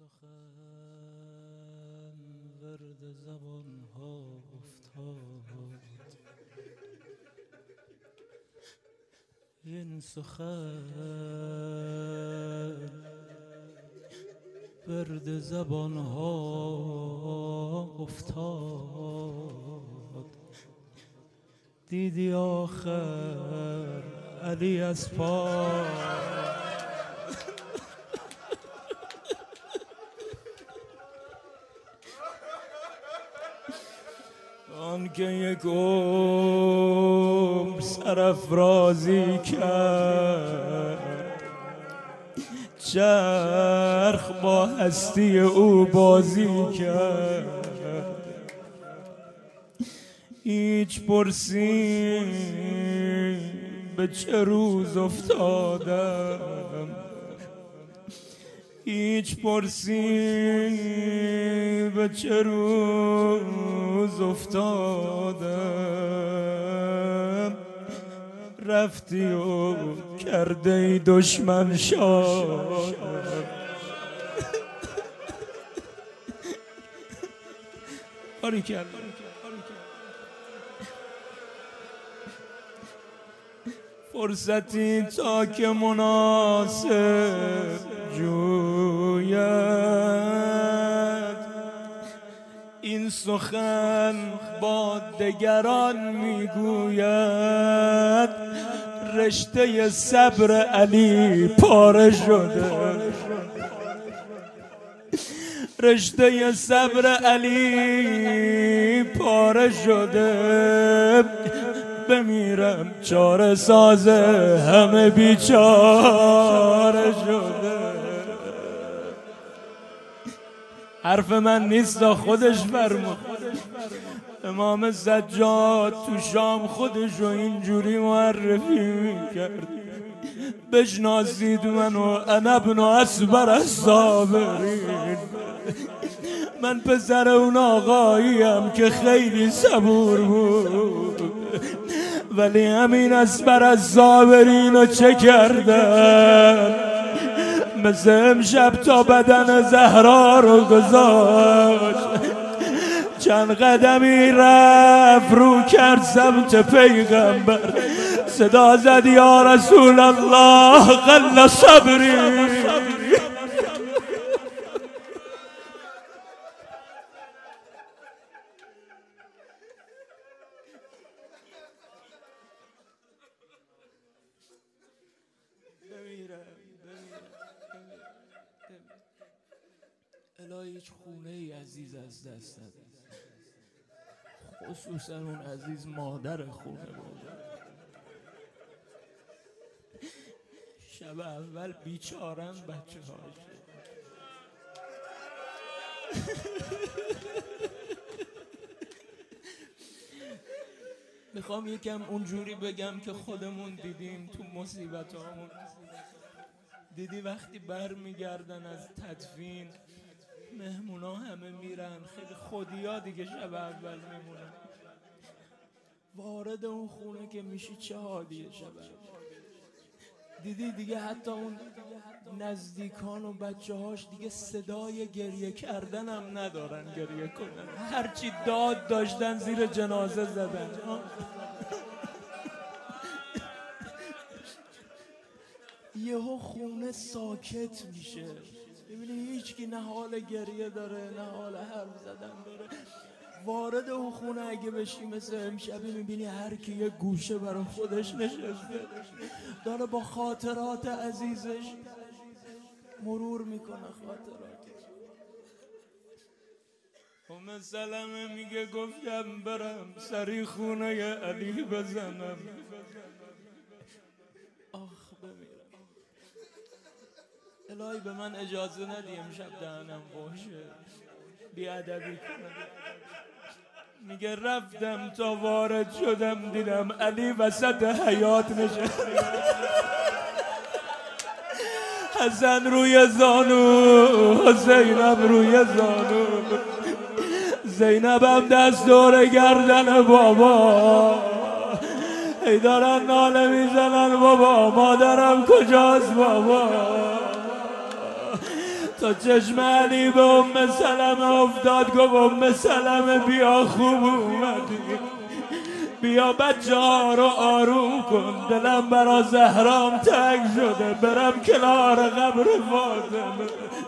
سخن ورد زبان ها افتاد، این سخن ورد زبان ها افتاد. دیدی آخر علی از پا آنکه یک عمر سرافرازی کرد، چرخ با هستی او بازی کرد. هیچ پرسی به چه روز افتادم، هیچ پرسی به چه روز افتادم. رفتی و کرده ای دشمن شاد، آری کرد فرصتی تا که مناسب جوید. این سخن با دگران میگوید، رشته صبر علی پاره شده، رشته صبر علی پاره شده. بمیرم چاره ساز همه بیچاره شده. حرف من نیست، خودش فرمود. امام سجاد تو شام خودشو اینجوری معرفی میکرد: بشناسید منو، انا ابن اصبر الصابرین. من پسر اون آقاییم که خیلی صبور بود، ولی همین اصبر الصابرین رو چه کردن؟ مثل امشب تا بدن زهرا رو گذاشت، چند قدمی رفت رو کرد سمت پیغمبر، صدا زد یا رسول الله قل صبری. الهی هیچ خونه ای عزیز از دست نده، خصوصا اون عزیز مادر خونه بود. شب اول بیچارم بچه هاش میخوام یکم اونجوری بگم که خودمون دیدیم تو مصیبت هامون. دیدی وقتی بر میگردن از تدفین، مهمونا همه میرن، خیلی خودیا دیگه شب اول میمونن. وارد اون خونه که میشی چه حالیه شب اول. دیدی دیگه حتی اون نزدیکان و بچه هاش دیگه صدای گریه کردن هم ندارن گریه کنن، هرچی داد داشتن زیر جنازه زدن. یهو خونه ساکت میشه، ببینی هیچکی نه حال گریه داره نه حال حرف زدن داره. وارد اون خونه اگه بشی مثل امشبی، میبینی هر کی یه گوشه برای خودش نشسته، داره با خاطرات عزیزش مرور میکنه خاطراتش. ام سلمه میگه گفتم برم سری خونه علی بزنم، آخ بمیرم. الهی به من اجازه ندی امشب دهنم باشه بیادبی کنم. میگه رفتم تا وارد شدم دیدم علی وسط حیاط نشسته، حسن روی زانو، زینب روی زانو، زینب هم دست دور گردن بابا، ای دارن ناله میزنن بابا مادرم کجاست بابا. تا چشم علی به ام سلمه افتاد گفت ام سلمه بیا خوب اومدی، بیا بچه ها رو آروم کن، دلم برا زهرام تنگ شده برم کنار قبر فاطمه.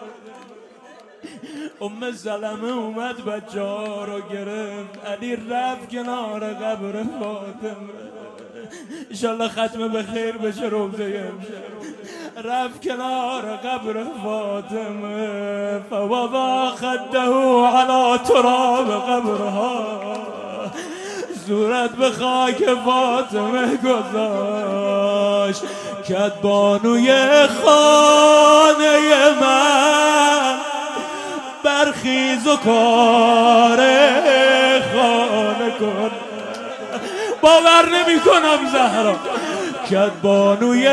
ام سلمه اومد بچه ها رو گرفت، علی رفت کنار قبر فاطمه. انشالله ختمه به خیر بشه روزه امشب. رفت کنار قبر فاطمه فوضع خده على تراب قبرها، صورت به خاک فاطمه گذاشت. کد بانوی خانه من برخیز و کار خانه کن. باور نمی کنم زهرا، کد بانوی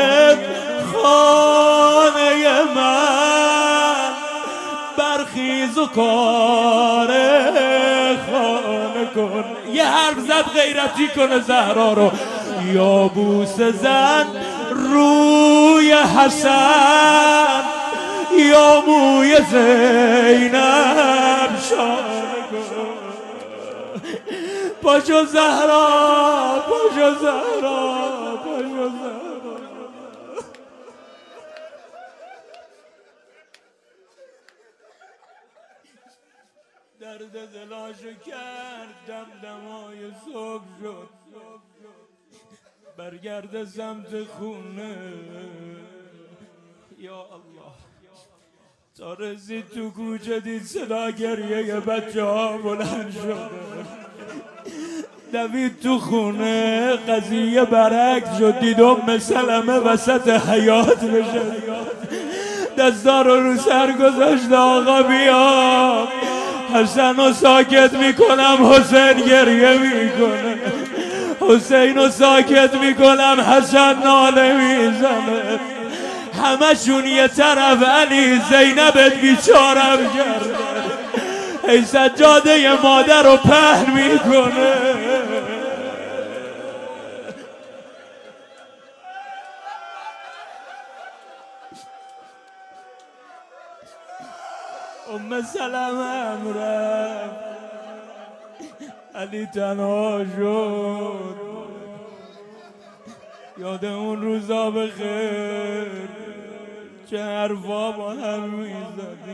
خانه من برخیز و کار خانه کن. یه حرف زد غیرتی کنه زهرا رو، یا بوسه زن روی حسن، یا موی زینب شانه کن. پاشو زهرا، پاشو زهرا، پاشو زهرا. درد دلاشو کرد دمدمای صبح شد، برگرد سمت خونه. یا الله، تا رسید تو کوچه دید صدا گریه بچه ها بلند شده، دوید تو خونه. قضیه برعکس شد، دید ام سلمه وسط حیاط بشه، دستا رو سر گذاشت آقا بیا حسن رو ساکت میکنم، حسین گریه میکنه، حسین رو ساکت میکنم، حسن ناله میزنه، همشون یه طرف، علی زینبت بیچارم کرده، ای سجاده مادر رو پهن میکنه. ام سلمه هم رفت، علی تنها شد. یاد اون روزا بخیر چه حرفا با هم میزدیم.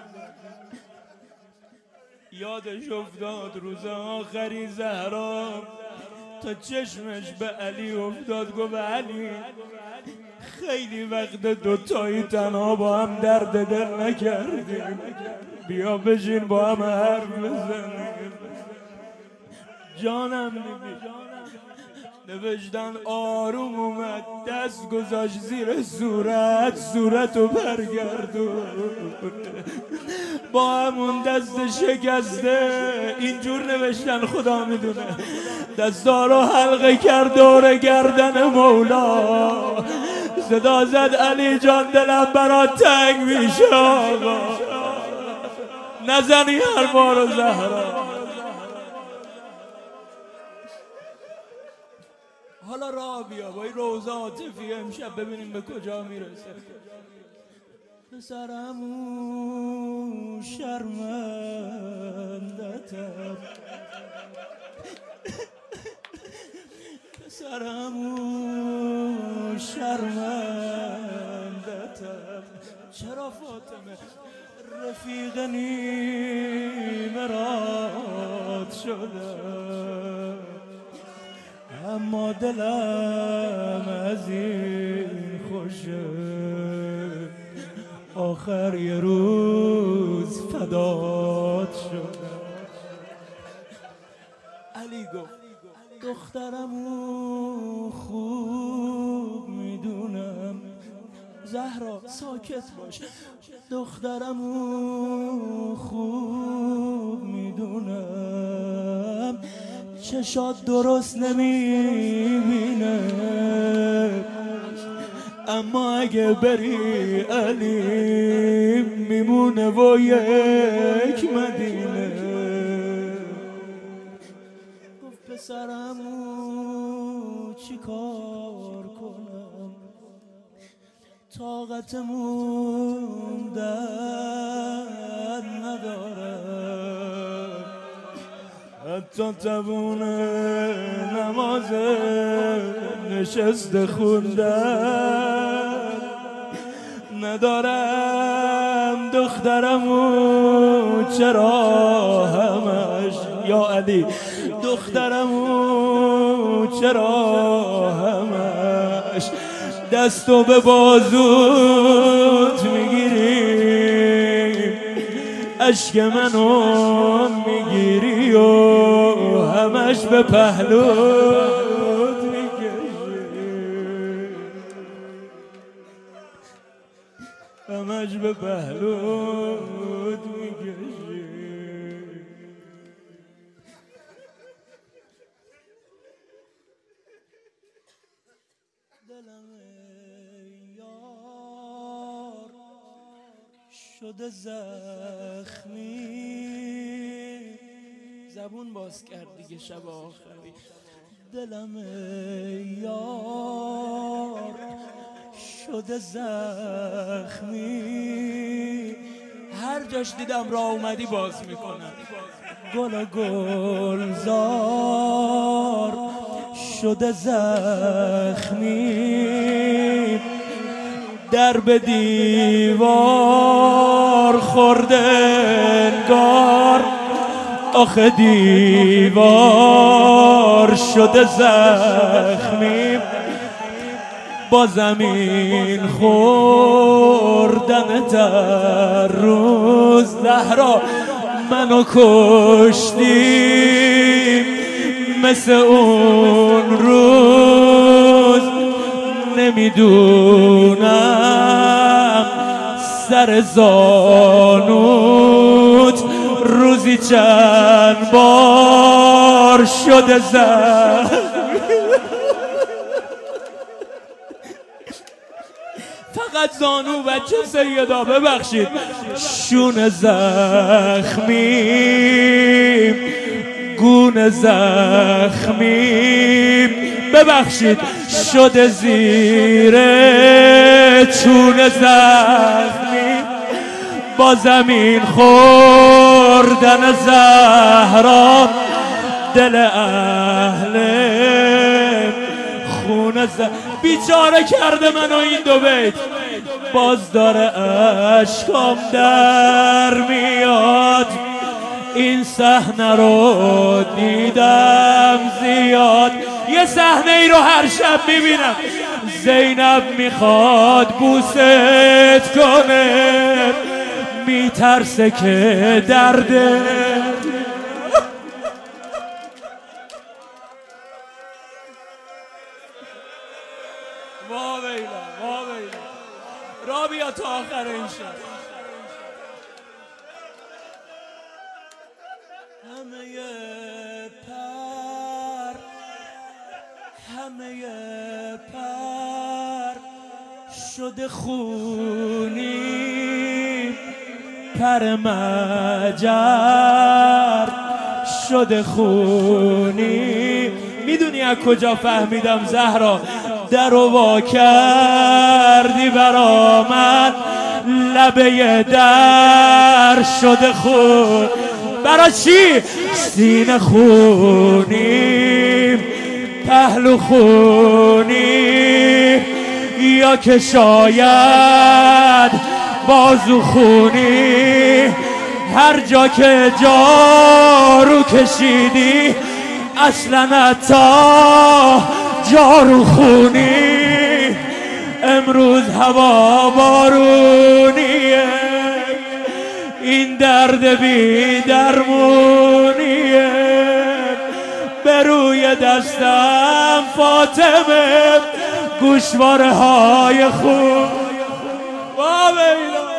یادش افتاد روز آخری زهرا تا چشمش به علی افتاد، گفت علی خیلی وقت دوتایی تنها با هم درد دل نکردیم، بیا بشین با هم حرف بزنیم. جانم نوشتن آروم اومد، دست گذاشت زیر صورتو برگردون، با همون دست شکسته اینجور نوشتن خدا میدونه، دستا رو حلقه کرد دور گردن مولا، صدا زد علی جان دلم برات تنگ میشه آقا، نزنی حرفا رو زهرا. حالا راه بیا با این روزه عاطفی امشب ببینیم به کجا میرسه. پسرمو شرمندتم، پسرمو شرمندتم، چرا فاطمه رفیق نیمه رات شدم، اما دلم از این خوشه آخر یه روز فدات شدم. علی گفت دخترمو خوب میدونم، زهرا ساکت باش، دخترمو خوب میدونم، چشات درست نمیبینه، اما اگه بری علی میمونه و یک مدینه. گفت پسرمو چی کار کنم، طاقتمون در تا توون نماز نشسته خوندن ندارم دخترمو چرا همش یا علی دخترمو چرا همش دستو به بازوت میگیری اشک منو میگیری و همش به پهلوت میکشی همش به پهلوت میکشی دلم یار شده زخمی زبون باز کرد دیگه شب آخری دلم یار شده زخمی هر جاش دیدم راه اومدی باز میکنم گل و گلزار شده زخمی در به دیوار خورده انگار آخه دیوار شده زخمی با زمین خوردن در روز زهرا منو کشتی مثل اون روز نمیدونم سر زانوت روزی چند بار شده فقط زانو بچه سیدا ببخشید شون زخمی گون زخمی ببخشید شده زیر چون زخمی با زمین خوردن زهرا دل اهل خون بیچاره کرده منو این دو بیت باز داره اشکام در میاد این صحنه رو دیدم زیاد یه صحنه ای رو هر شب میبینم زینب میخواد بوست کنه میترسه که درده وا ویلا را بیا تا آخر این شب همه پر شده خونی پر مجر شده خونی میدونی از کجا فهمیدم زهرا درو وا کردی برا من لبه در شده خون برا چی؟ سینه خونی پهلو خونی یا که شاید بازو خونی هر جا که جارو کشیدی اصلا تا جارو خونی امروز هوا بارونیه این درد بی درمونیه به روی دستم فاطمه گوشواره های خون وا ویلا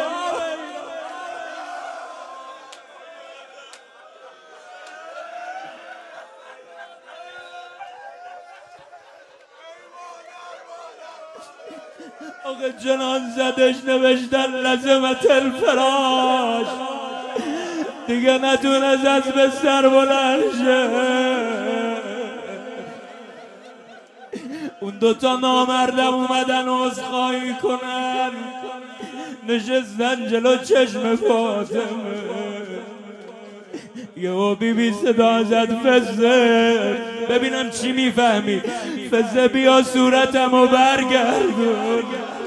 آقا جنان زدش نوشتن لزمت الفراش دیگه نتونست از بستر بلند شه اون دوتا نامردم اومدن عذرخواهی کنن نشستن جلو چشم فاطمه یهو بیبی صدا زد فزه، ببینم چی میفهمی. فزه بیا صورتمو برگردون.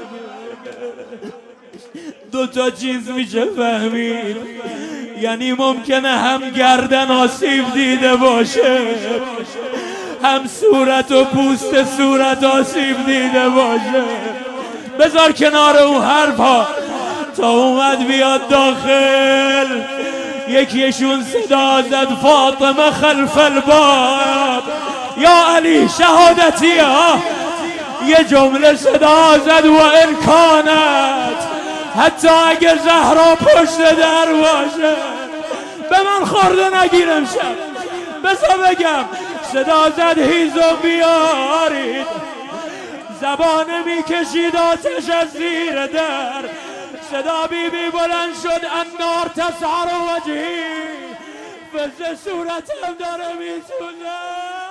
دوتا چیز میشه فهمید، یعنی ممکنه هم گردن آسیب دیده باشه، هم صورت و پوست صورت آسیب دیده باشه. بذار کنار اون حرفا تا اومد بیاد داخل. یکیشون صدا زد فاطمه خلف الباب یا علی شهادتی ها. یه جمله صدا زد و ان کانت، حتی اگه زهرا پشت در باشه. به من خورده نگیرم شد، بذار بگم. صدا زد هیزو بیارید، زبانه میکشید آتش از زیر در. صدا بیبی بلند شد النار تسعر وجهی، فز صورتم داره میسوزه.